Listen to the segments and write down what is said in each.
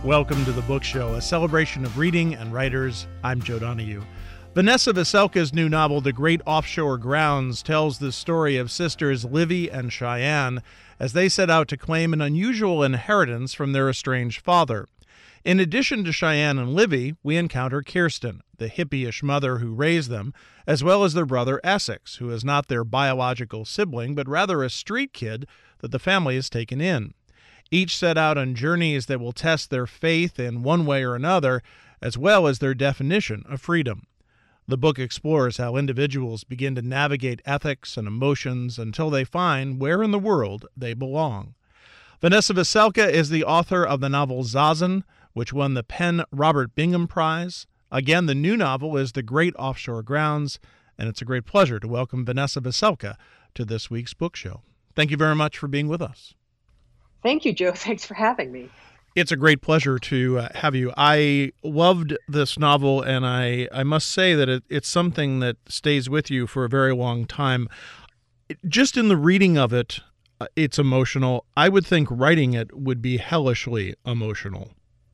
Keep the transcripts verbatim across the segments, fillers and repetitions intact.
Welcome to The Book Show, a celebration of reading and writers. I'm Joe Donahue. Vanessa Veselka's new novel, The Great Offshore Grounds, tells the story of sisters Livy and Cheyenne as they set out to claim an unusual inheritance from their estranged father. In addition to Cheyenne and Livy, we encounter Kirsten, the hippie-ish mother who raised them, as well as their brother Essex, who is not their biological sibling, but rather a street kid that the family has taken in. Each set out on journeys that will test their faith in one way or another, as well as their definition of freedom. The book explores how individuals begin to navigate ethics and emotions until they find where in the world they belong. Vanessa Veselka is the author of the novel Zazen, which won the PEN Robert Bingham Prize. Again, the new novel is The Great Offshore Grounds, and it's a great pleasure to welcome Vanessa Veselka to this week's book show. Thank you very much for being with us. Thank you, Joe. Thanks for having me. It's a great pleasure to uh, have you. I loved this novel, and I, I must say that it, it's something that stays with you for a very long time. It, just in the reading of it, uh, it's emotional. I would think writing it would be hellishly emotional.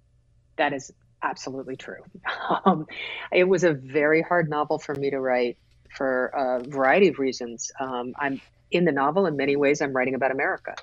That is absolutely true. Um, it was a very hard novel for me to write for a variety of reasons. Um, I'm in the novel, in many ways, I'm writing about America.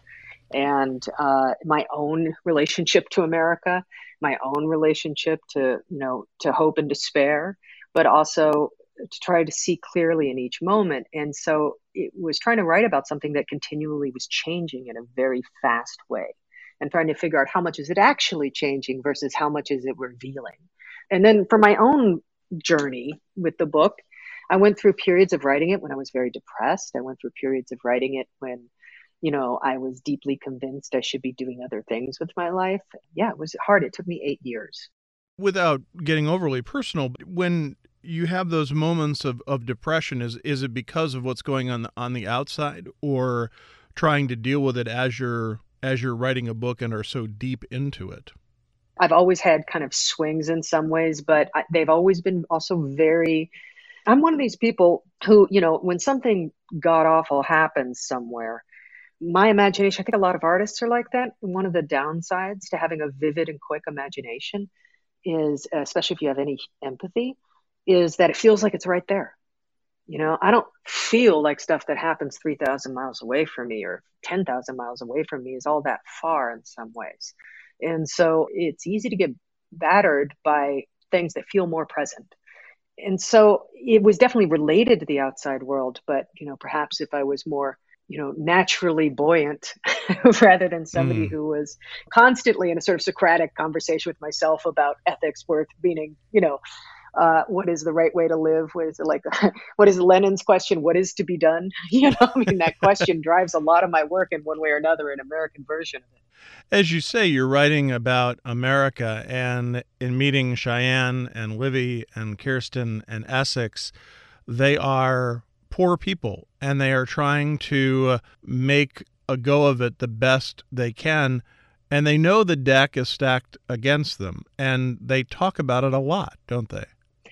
And uh, my own relationship to America, my own relationship to, you know, to hope and despair, but also to try to see clearly in each moment. And so it was trying to write about something that continually was changing in a very fast way and trying to figure out how much is it actually changing versus how much is it revealing. And then for my own journey with the book, I went through periods of writing it when I was very depressed. I went through periods of writing it when you know, I was deeply convinced I should be doing other things with my life. Yeah, it was hard. It took me eight years. Without getting overly personal, when you have those moments of, of depression, is is it because of what's going on on the outside, or trying to deal with it as you're as you're writing a book and are so deep into it? I've always had kind of swings in some ways, but I, they've always been also very, I'm one of these people who, you know, when something god awful happens somewhere, my imagination, I think a lot of artists are like that. One of the downsides to having a vivid and quick imagination is, especially if you have any empathy, is that it feels like it's right there. You know, I don't feel like stuff that happens three thousand miles away from me or ten thousand miles away from me is all that far in some ways. And so it's easy to get battered by things that feel more present. And so it was definitely related to the outside world, but, you know, perhaps if I was more you know, naturally buoyant rather than somebody mm. who was constantly in a sort of Socratic conversation with myself about ethics, worth meaning, you know, uh, what is the right way to live? What is it like? What is Lenin's question? What is to be done? You know, I mean, that question drives a lot of my work in one way or another, an American version of it. As you say, you're writing about America, and in meeting Cheyenne and Livy and Kirsten and Essex, they are poor people, and they are trying to make a go of it the best they can, and they know the deck is stacked against them, and they talk about it a lot, don't they?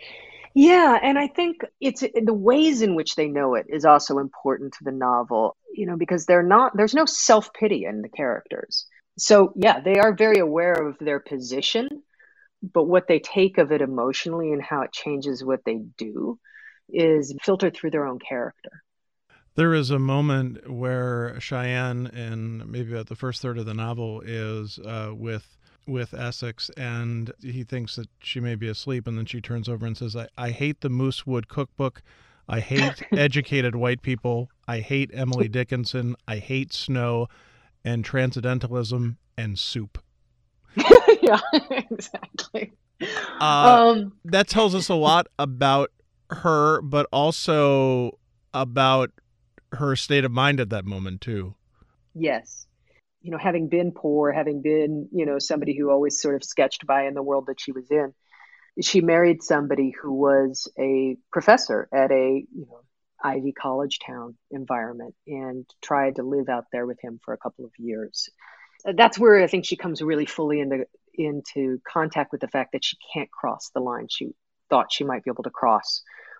Yeah, and I think it's the ways in which they know it is also important to the novel, you know, because they're not, there's no self-pity in the characters. So yeah, they are very aware of their position, but what they take of it emotionally and how it changes what they do is filtered through their own character. There is a moment where Cheyenne, in maybe about the first third of the novel, is uh, with with Essex, and he thinks that she may be asleep, and then she turns over and says, I, I hate the Moosewood Cookbook. I hate educated white people. I hate Emily Dickinson. I hate snow and transcendentalism and soup. Yeah, exactly. Uh, um, that tells us a lot about her, but also about her state of mind at that moment too. Yes. You know, having been poor, having been, you know, somebody who always sort of sketched by in the world that she was in, she married somebody who was a professor at a, you know, Ivy College town environment and tried to live out there with him for a couple of years. That's where I think she comes really fully into into contact with the fact that she can't cross the line she thought she might be able to cross.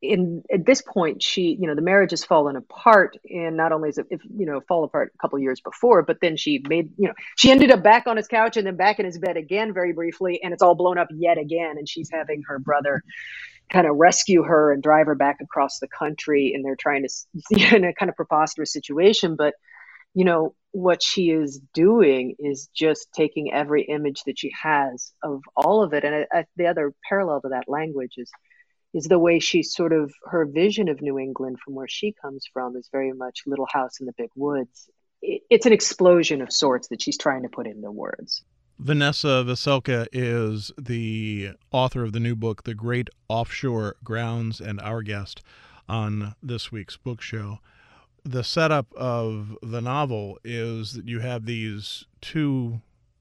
in at this point, she, you know, the marriage has fallen apart, and not only is it, if, you know, fall apart a couple of years before, but then she made, you know, she ended up back on his couch and then back in his bed again very briefly, and it's all blown up yet again, and she's having her brother kind of rescue her and drive her back across the country, and they're trying to, in a kind of preposterous situation, but you know, what she is doing is just taking every image that she has of all of it. And I, I, the other parallel to that language is is the way she sort of, her vision of New England from where she comes from is very much Little House in the Big Woods. It, it's an explosion of sorts that she's trying to put into words. Vanessa Veselka is the author of the new book, The Great Offshore Grounds, and our guest on this week's book show. The setup of the novel is that you have these two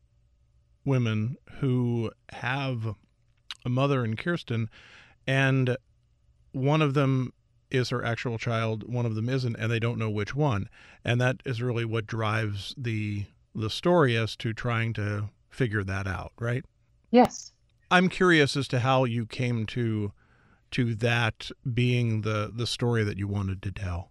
women who have a mother in Kirsten, and one of them is her actual child, one of them isn't, and they don't know which one. And that is really what drives the the story as to trying to figure that out, right? Yes. I'm curious as to how you came to to that being the the story that you wanted to tell.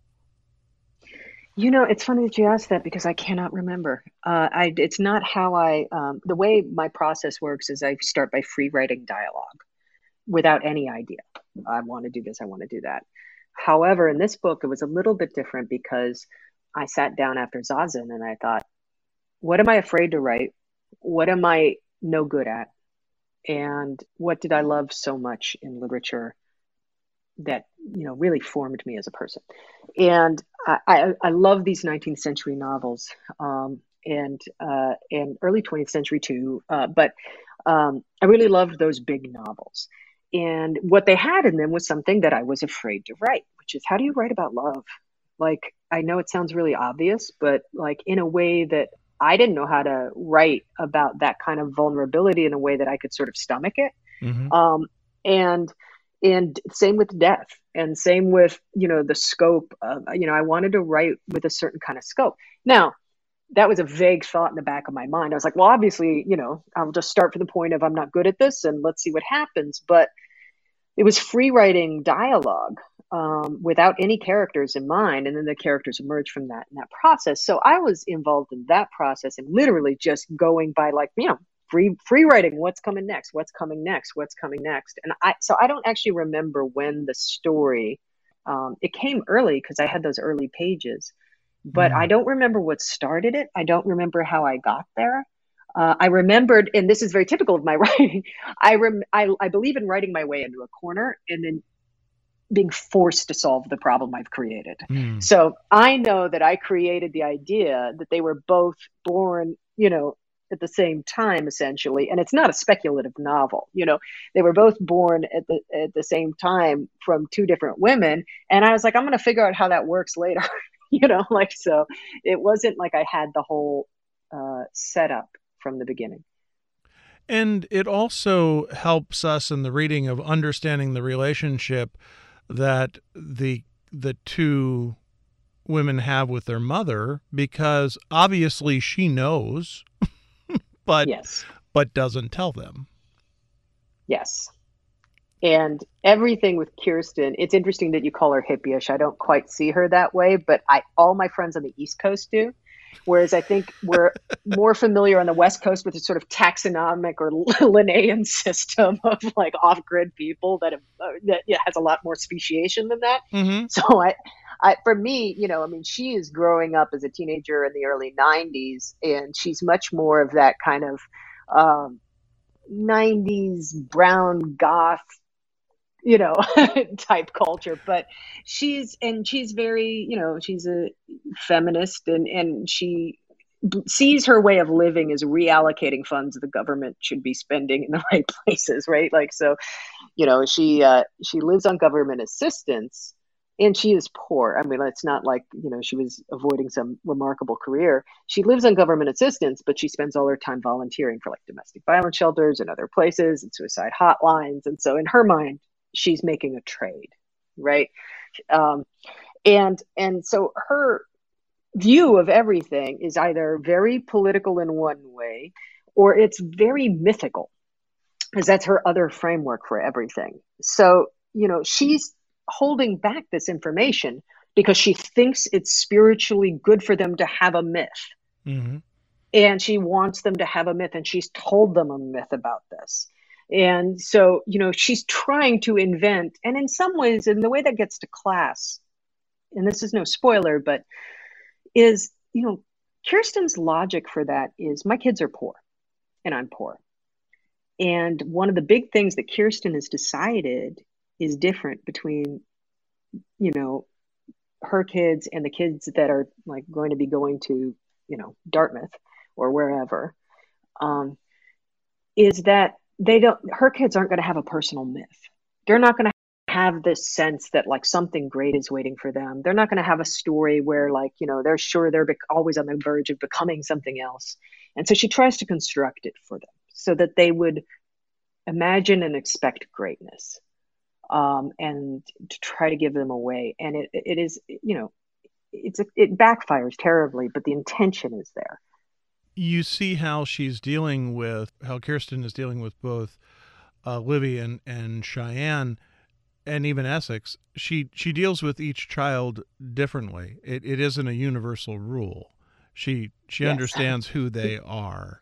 You know, it's funny that you asked that because I cannot remember. Uh, I, it's not how I, um, the way my process works is I start by free writing dialogue without any idea. I want to do this, I want to do that. However, in this book, it was a little bit different because I sat down after Zazen and I thought, what am I afraid to write? What am I no good at? And what did I love so much in literature that, you know, really formed me as a person? And I, I, I love these nineteenth century novels, um, and uh, and early twentieth century too. Uh, but um, I really loved those big novels. And what they had in them was something that I was afraid to write, which is, how do you write about love? Like, I know it sounds really obvious, but like in a way that I didn't know how to write about that kind of vulnerability in a way that I could sort of stomach it. Mm-hmm. Um, and And same with death, and same with, you know, the scope of, you know, I wanted to write with a certain kind of scope. Now, that was a vague thought in the back of my mind. I was like, well, obviously, you know, I'll just start from the point of I'm not good at this and let's see what happens. But it was free writing dialogue um, without any characters in mind. And then the characters emerged from that in that process. So I was involved in that process and literally just going by, like, you know, free free writing, what's coming next, what's coming next, what's coming next. And I, so I don't actually remember when the story, um, it came early because I had those early pages, but mm. I don't remember what started it. I don't remember how I got there. Uh, I remembered, and this is very typical of my writing, I, rem- I I believe in writing my way into a corner and then being forced to solve the problem I've created. Mm. So I know that I created the idea that they were both born, you know, at the same time, essentially. And it's not a speculative novel. You know, they were both born at the at the same time from two different women. And I was like, I'm going to figure out how that works later. You know, like, so it wasn't like I had the whole uh, setup from the beginning. And it also helps us in the reading of understanding the relationship that the the two women have with their mother, because obviously she knows, but yes. but doesn't tell them. Yes. And everything with Kirsten, it's interesting that you call her hippie-ish. I don't quite see her that way, but I all my friends on the East Coast do. Whereas I think we're more familiar on the West Coast with a sort of taxonomic or Linnaean system of like off-grid people that have, uh, that yeah, has a lot more speciation than that. Mm-hmm. So I, I, for me, you know, I mean, she is growing up as a teenager in the early nineties, and she's much more of that kind of um, nineties brown goth, you know, type culture. But she's, and she's very, you know, she's a feminist, and, and she sees her way of living as reallocating funds the government should be spending in the right places, right? Like, so, you know, she, uh, she lives on government assistance, and she is poor. I mean, it's not like, you know, she was avoiding some remarkable career. She lives on government assistance, but she spends all her time volunteering for like domestic violence shelters and other places and suicide hotlines. And so in her mind, she's making a trade, right? Um, and and so her view of everything is either very political in one way, or it's very mythical, because that's her other framework for everything. So, you know, she's holding back this information because she thinks it's spiritually good for them to have a myth. Mm-hmm. And she wants them to have a myth, and she's told them a myth about this. And so, you know, she's trying to invent, and in some ways, in the way that gets to class, and this is no spoiler, but is, you know, Kirsten's logic for that is my kids are poor and I'm poor. And one of the big things that Kirsten has decided is different between, you know, her kids and the kids that are like going to be going to, you know, Dartmouth or wherever, um, is that they don't, her kids aren't going to have a personal myth. They're not going to have this sense that like something great is waiting for them. They're not going to have a story where like, you know, they're sure they're bec- always on the verge of becoming something else. And so she tries to construct it for them so that they would imagine and expect greatness, um, and to try to give them away. And it, it is, you know, it's a, it backfires terribly, but the intention is there. You see how she's dealing with, how Kirsten is dealing with both uh, Livy and, and Cheyenne and even Essex. She she deals with each child differently. It it isn't a universal rule. She she Yes. understands who they are.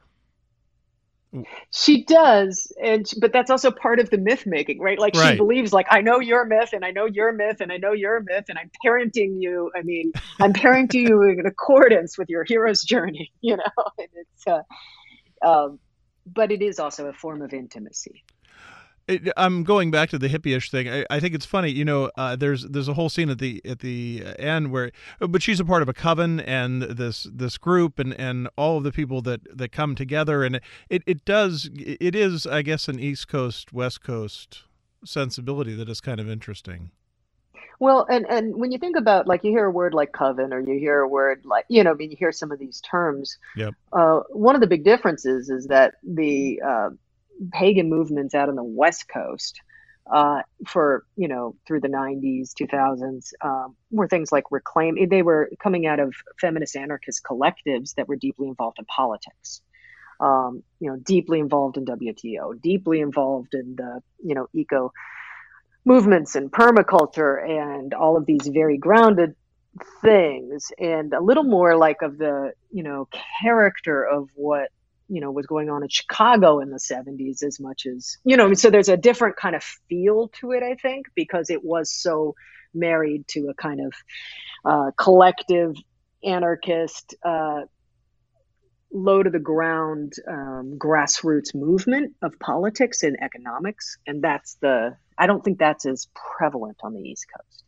She does, and but that's also part of the myth making, right? Like Right. she believes, like I know your myth, and I know your myth, and I know your myth, and I'm parenting you. I mean, I'm parenting you in accordance with your hero's journey, you know. And it's, uh, um, but it is also a form of intimacy. It, I'm going back to the hippie-ish thing. I, I think it's funny, you know. Uh, there's there's a whole scene at the at the end where, but she's a part of a coven and this this group and, and all of the people that, that come together, and it it does it is I guess an East Coast West Coast sensibility that is kind of interesting. Well, and and when you think about like you hear a word like coven, or you hear a word like, you know, I mean, you hear some of these terms. Yep. Uh, one of the big differences is that the uh, pagan movements out on the West Coast, uh, for, you know, through the nineties, two thousands, um, were things like Reclaim. They were coming out of feminist anarchist collectives that were deeply involved in politics, um, you know, deeply involved in W T O, deeply involved in the, you know, eco movements and permaculture and all of these very grounded things, and a little more like of the, you know, character of what, you know, was going on in Chicago in the seventies, as much as, you know, so there's a different kind of feel to it, I think, because it was so married to a kind of uh, collective anarchist, uh, low to the ground, um, grassroots movement of politics and economics. And that's the, I don't think that's as prevalent on the East Coast.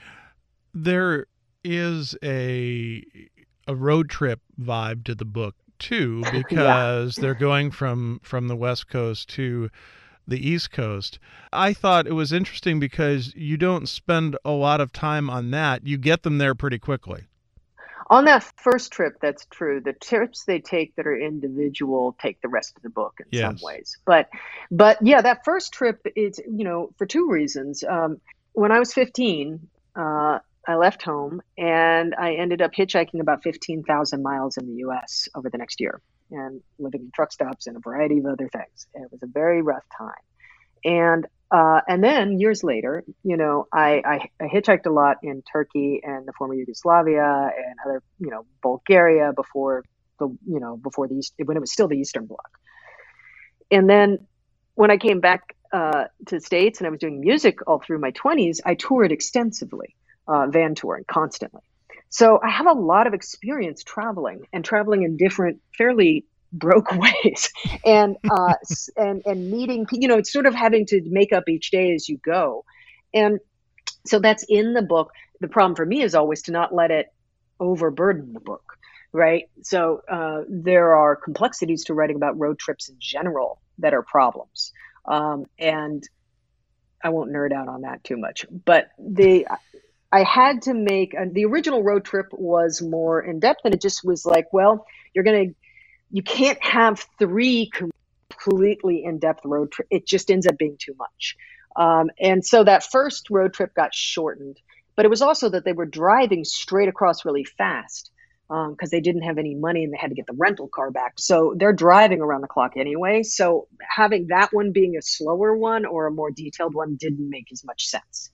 There is a a road trip vibe to the book too, because yeah. they're going from from the West Coast to the East Coast. I thought it was interesting because you don't spend a lot of time on that. You get them there pretty quickly. On that first trip, that's true. The trips they take that are individual take the rest of the book in yes. some ways. But, but yeah, that first trip is, you know, for two reasons. Um, when I was fifteen, uh, I left home and I ended up hitchhiking about fifteen thousand miles in the U S over the next year and living in truck stops and a variety of other things. It was a very rough time. And Uh, and then years later, you know, I, I, I hitchhiked a lot in Turkey and the former Yugoslavia and other, you know, Bulgaria before the, you know, before the East, when it was still the Eastern Bloc. And then when I came back uh, to the States and I was doing music all through my twenties, I toured extensively, uh, van touring constantly. So I have a lot of experience traveling and traveling in different, fairly broke ways, and uh and and meeting, you know, it's sort of having to make up each day as you go. And so that's in the book. The problem for me is always to not let it overburden the book, right? So uh there are complexities to writing about road trips in general that are problems, um and I won't nerd out on that too much, but the I had to make uh, the original road trip was more in depth, and it just was like, well, you're gonna you can't have three completely in-depth road trips. It just ends up being too much. Um, and so that first road trip got shortened, but it was also that they were driving straight across really fast because um, they didn't have any money and they had to get the rental car back. So they're driving around the clock anyway. So having that one being a slower one or a more detailed one didn't make as much sense.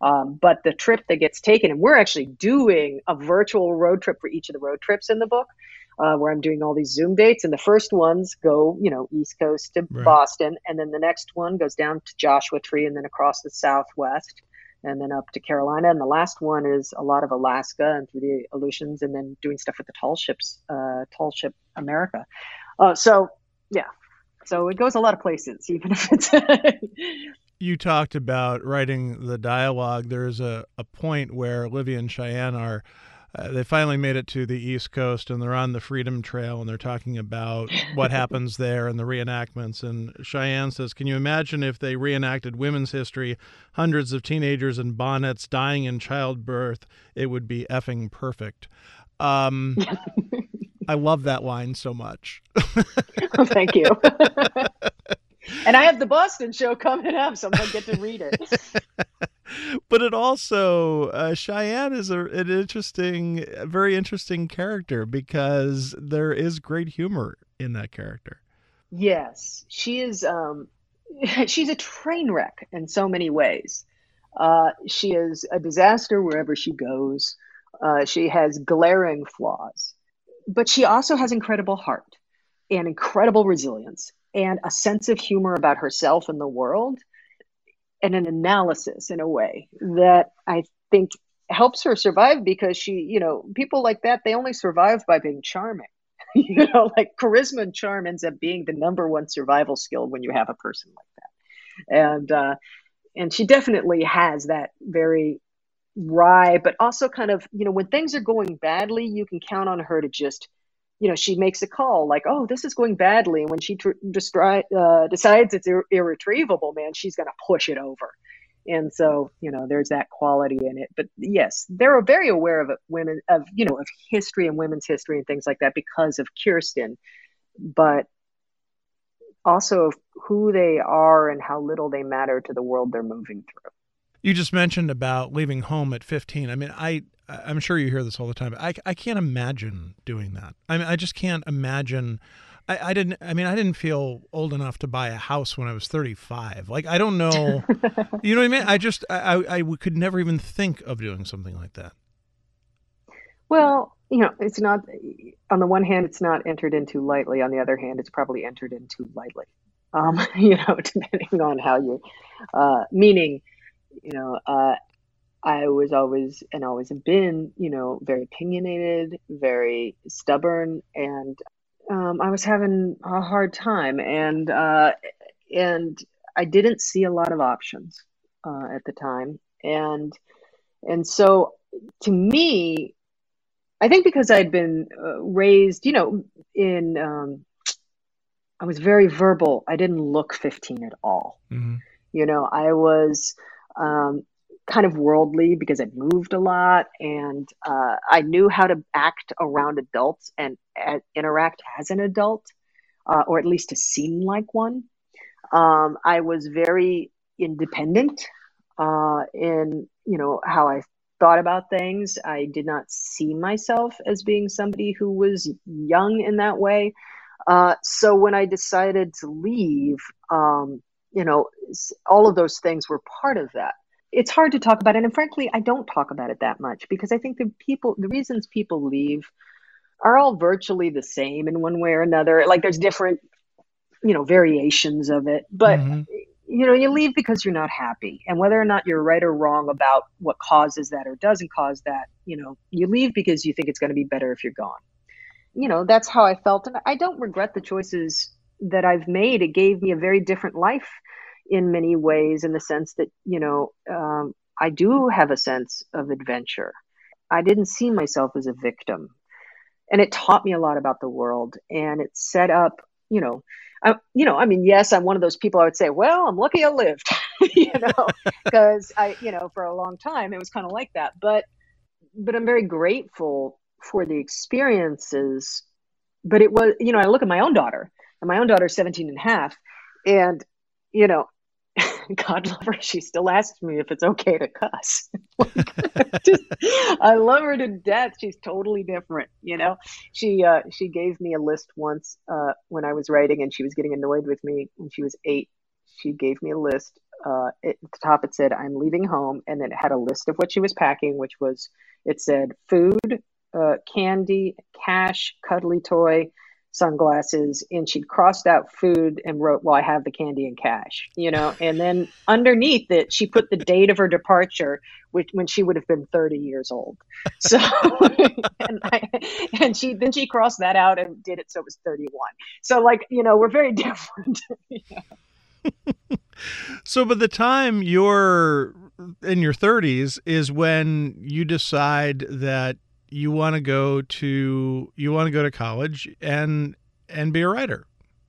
Um, but the trip that gets taken, and we're actually doing a virtual road trip for each of the road trips in the book, uh, where I'm doing all these Zoom dates. And the first ones go, you know, East Coast to Right. Boston. And then the next one goes down to Joshua Tree and then across the Southwest and then up to Carolina. And the last one is a lot of Alaska and through the Aleutians and then doing stuff with the tall ships, uh, Tall Ship America. Uh, so, yeah. So it goes a lot of places, even if it's... You talked about writing the dialogue. There's a, a point where Livy and Cheyenne are, uh, they finally made it to the East Coast and they're on the Freedom Trail and they're talking about what happens there and the reenactments. And Cheyenne says, can you imagine if they reenacted women's history, hundreds of teenagers in bonnets dying in childbirth? It would be effing perfect. Um, I love that line so much. Oh, thank you. And I have the Boston show coming up, so I'm going to get to read it. But it also, uh, Cheyenne is a, an interesting, a very interesting character because there is great humor in that character. Yes, she is. Um, she's a train wreck in so many ways. Uh, she is a disaster wherever she goes. Uh, she has glaring flaws, but she also has incredible heart and incredible resilience and a sense of humor about herself and the world and an analysis in a way that I think helps her survive because she, you know, people like that, they only survive by being charming. You know, like charisma and charm ends up being the number one survival skill when you have a person like that. And, uh, and she definitely has that very wry, but also kind of, you know, when things are going badly, you can count on her to just, you know, she makes a call like, oh, this is going badly. And when she tr- destri- uh, decides it's ir- irretrievable, man, she's going to push it over. And so, you know, there's that quality in it. But yes, they're very aware of it, women, of, you know, of history and women's history and things like that because of Kirsten, but also of who they are and how little they matter to the world they're moving through. You just mentioned about leaving home at fifteen. I mean, I, I'm sure you hear this all the time. But I, I can't imagine doing that. I mean, I just can't imagine. I, I didn't, I mean, I didn't feel old enough to buy a house when I was thirty-five. Like, I don't know, you know what I mean? I just, I, I, I could never even think of doing something like that. Well, you know, it's not, on the one hand, it's not entered into lightly. On the other hand, it's probably entered into lightly, um, you know, depending on how you, uh, meaning, you know, uh, I was always and always have been, you know, very opinionated, very stubborn, and um, I was having a hard time, and uh, and I didn't see a lot of options uh, at the time, and and so to me, I think because I'd been uh, raised, you know, in um, I was very verbal. I didn't look fifteen at all. Mm-hmm. You know, I was. Um, kind of worldly because I'd moved a lot and uh, I knew how to act around adults and uh, interact as an adult, uh, or at least to seem like one. Um, I was very independent uh, in, you know, how I thought about things. I did not see myself as being somebody who was young in that way. Uh, so when I decided to leave, um, you know, all of those things were part of that. It's hard to talk about it. And frankly, I don't talk about it that much because I think the people, the reasons people leave are all virtually the same in one way or another. Like there's different, you know, variations of it, but mm-hmm. you know, you leave because you're not happy, and whether or not you're right or wrong about what causes that or doesn't cause that, you know, you leave because you think it's going to be better if you're gone. You know, that's how I felt. And I don't regret the choices that I've made. It gave me a very different life in many ways, in the sense that, you know, um, I do have a sense of adventure. I didn't see myself as a victim. And it taught me a lot about the world. And it set up, you know, I, you know, I mean, yes, I'm one of those people I would say, well, I'm lucky I lived, you know, because I, you know, for a long time, it was kind of like that. But, but I'm very grateful for the experiences. But it was, you know, I look at my own daughter, and my own daughter is seventeen and a half. And, you know, God love her, she still asks me if it's okay to cuss. Just, I love her to death. She's totally different, you know. She uh, she gave me a list once uh, when I was writing, and she was getting annoyed with me when she was eight. She gave me a list uh, it, at the top it said, "I'm leaving home," and then it had a list of what she was packing, which was, it said food, uh, candy, cash, cuddly toy, sunglasses, and she'd crossed out food and wrote, "Well, I have the candy and cash," you know, and then underneath it, she put the date of her departure, which when she would have been thirty years old. So, and, I, and she then she crossed that out and did it so it was thirty-one. So, like, you know, we're very different. Yeah. So by the time you're in your thirties is when you decide that you want to go to you want to go to college and and be a writer.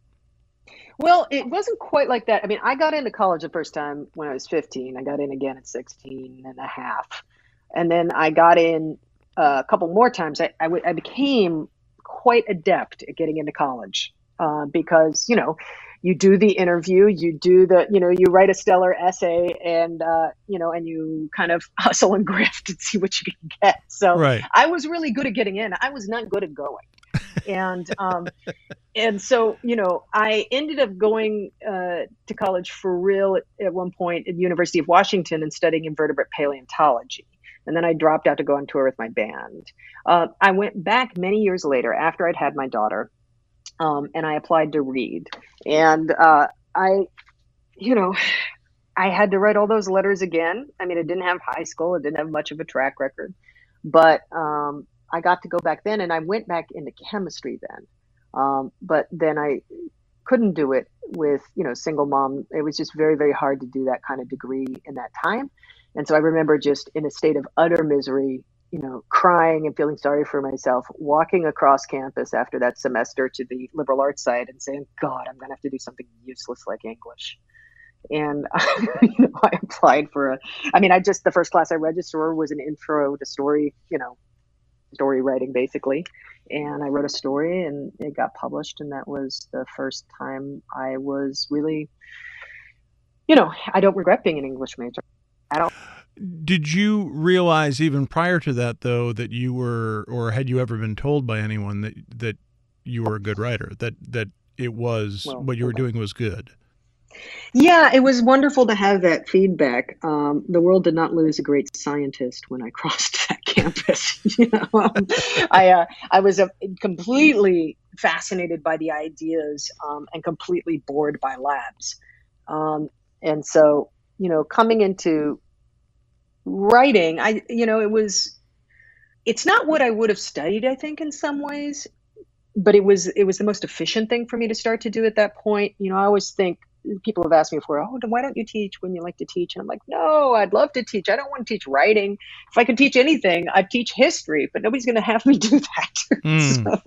Well, it wasn't quite like that. I mean, I got into college the first time when I was fifteen. I got in again at sixteen and a half. And then I got in uh, a couple more times. I, I, w- I became quite adept at getting into college uh, because, you know, you do the interview, you do the, you know, you write a stellar essay and, uh, you know, and you kind of hustle and grift and see what you can get. So Right. I was really good at getting in. I was not good at going. And, um, and so, you know, I ended up going uh, to college for real at, at one point at the University of Washington and studying invertebrate paleontology. And then I dropped out to go on tour with my band. Uh, I went back many years later after I'd had my daughter, um, and I applied to Reed. And uh, I, you know, I had to write all those letters again. I mean, I didn't have high school. I didn't have much of a track record. But um, I got to go back then, and I went back into chemistry then. Um, but then I couldn't do it with, you know, single mom. It was just very, very hard to do that kind of degree in that time. And so I remember just in a state of utter misery, you know, crying and feeling sorry for myself, walking across campus after that semester to the liberal arts side and saying, God, I'm going to have to do something useless like English. And you know, I applied for a, I mean, I just, the first class I registered was an intro to story, you know, story writing basically. And I wrote a story and it got published. And that was the first time I was really, you know, I don't regret being an English major at all. Did you realize even prior to that, though, that you were, or had you ever been told by anyone that, that you were a good writer, that, that it was, Well, what you were okay. doing was good? Yeah, it was wonderful to have that feedback. Um, the world did not lose a great scientist when I crossed that campus. You know, um, I uh, I was uh, completely fascinated by the ideas um, and completely bored by labs. Um, and so, you know, coming into writing, I you know, it was it's not what I would have studied, I think, in some ways, but it was it was the most efficient thing for me to start to do at that point. You know, I always think people have asked me before, oh, then why don't you teach when you like to teach? And I'm like, no, I'd love to teach. I don't want to teach writing. If I could teach anything, I'd teach history, but nobody's going to have me do that. Mm.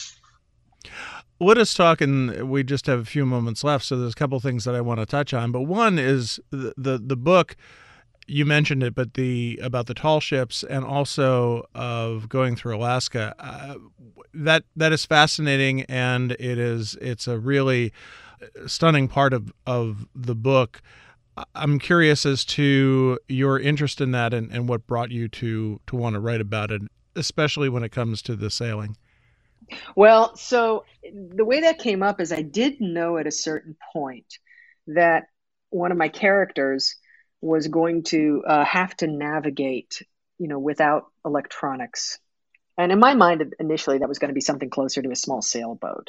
So. Let us talk, and we just have a few moments left, so there's a couple things that I want to touch on. But one is the the, the book. You mentioned it, but the about the tall ships and also of going through Alaska, uh, that that is fascinating, and it is it's a really stunning part of, of the book. I'm curious as to your interest in that and, and what brought you to to want to write about it, especially when it comes to the sailing. Well, so the way that came up is I did know at a certain point that one of my characters was going to uh, have to navigate, you know, without electronics. And in my mind, initially, that was going to be something closer to a small sailboat.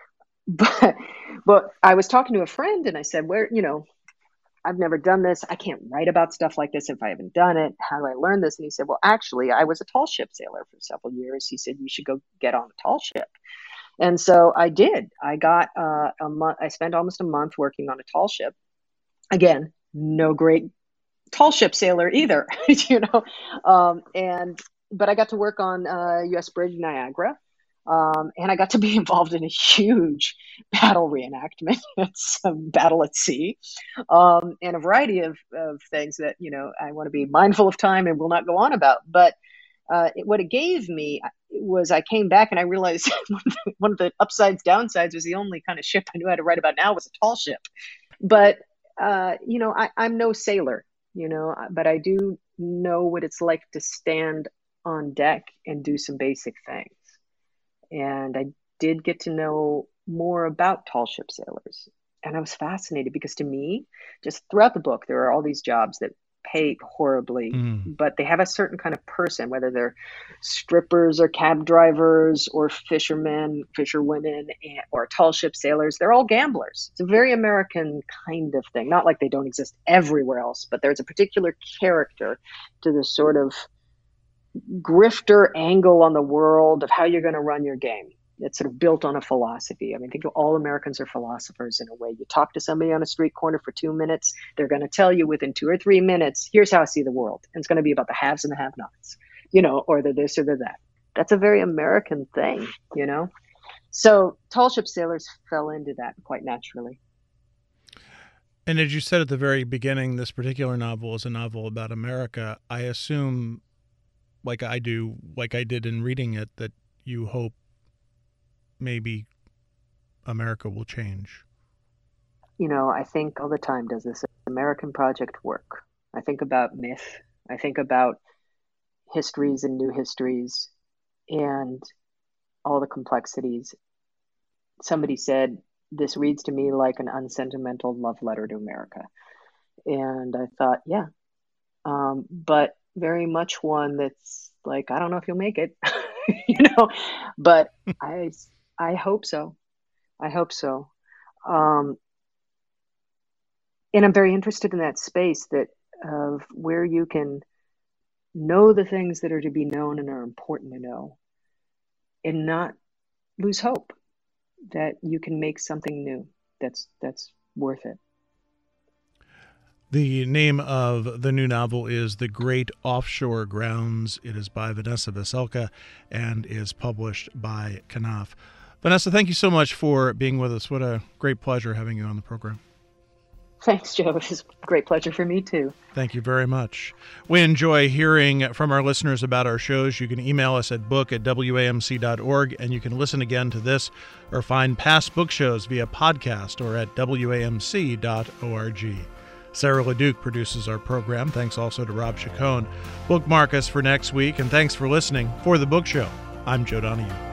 But, but I was talking to a friend and I said, where, you know, I've never done this. I can't write about stuff like this if I haven't done it. How do I learn this? And he said, well, actually, I was a tall ship sailor for several years. He said, you should go get on a tall ship. And so I did. I got uh, a month. I spent almost a month working on a tall ship. Again, no great tall ship sailor either, you know. Um, and but I got to work on uh, U S Bridge Niagara. Um, and I got to be involved in a huge battle reenactment. It's a battle at sea, um, and a variety of, of things that, you know, I want to be mindful of time and will not go on about. But uh, it, what it gave me was I came back and I realized one of the upsides, downsides was the only kind of ship I knew how to write about now was a tall ship. But, uh, you know, I, I'm no sailor, you know, but I do know what it's like to stand on deck and do some basic things. And I did get to know more about tall ship sailors and I was fascinated because to me, just throughout the book, there are all these jobs that pay horribly, Mm. but they have a certain kind of person, whether they're strippers or cab drivers or fishermen, fisherwomen, and, or tall ship sailors. They're all gamblers. It's a very American kind of thing. Not like they don't exist everywhere else, but there's a particular character to this sort of grifter angle on the world of how you're going to run your game. It's sort of built on a philosophy. I mean, I think all Americans are philosophers in a way. You talk to somebody on a street corner for two minutes, they're going to tell you within two or three minutes, here's how I see the world. And it's going to be about the haves and the have-nots, you know, or the this or the that. That's a very American thing, you know. So tall ship sailors fell into that quite naturally. And as you said at the very beginning, this particular novel is a novel about America. I assume, like I do, like I did in reading it, that you hope maybe America will change. You know, I think all the time, does this American project work? I think about myth. I think about histories and new histories and all the complexities. Somebody said, this reads to me like an unsentimental love letter to America. And I thought, yeah, um, but very much one that's like, I don't know if you'll make it, you know, but I, I hope so. I hope so. Um, and I'm very interested in that space that of where you can know the things that are to be known and are important to know and not lose hope that you can make something new that's that's worth it. The name of the new novel is The Great Offshore Grounds. It is by Vanessa Veselka and is published by Knopf. Vanessa, thank you so much for being with us. What a great pleasure having you on the program. Thanks, Joe. It was a great pleasure for me, too. Thank you very much. We enjoy hearing from our listeners about our shows. You can email us at book at W A M C dot org, and you can listen again to this or find past book shows via podcast or at W A M C dot org. Sarah LeDuc produces our program. Thanks also to Rob Chacon. Bookmark us for next week, and thanks for listening. For The Book Show, I'm Joe Donahue.